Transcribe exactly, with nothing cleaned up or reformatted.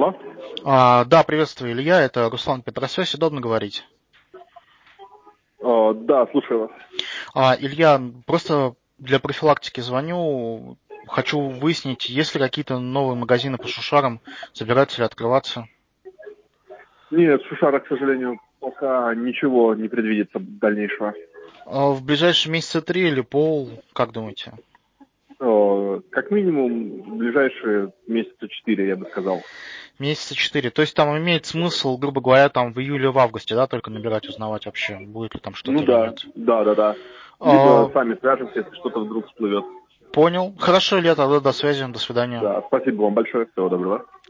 Алло? А, да, приветствую, Илья, это Руслан Петросвязь, удобно говорить? О, да, слушаю вас. А, Илья, просто для профилактики звоню, хочу выяснить, есть ли какие-то новые магазины по шушарам, собираются ли открываться? Нет, Шушара, к сожалению, пока ничего не предвидится дальнейшего. А, в ближайшие месяца три или пол, как думаете? О, как минимум, в ближайшие месяца четыре, я бы сказал. Месяца четыре. То есть там имеет смысл, грубо говоря, там в июле, в августе, да, только набирать, узнавать вообще, будет ли там Ну что-то или да, нет. да, да, да. Либо А, сами свяжемся, если что-то вдруг всплывет. понял. Хорошо, Илья, тогда до связи, до свидания. Да, спасибо вам большое, всего доброго.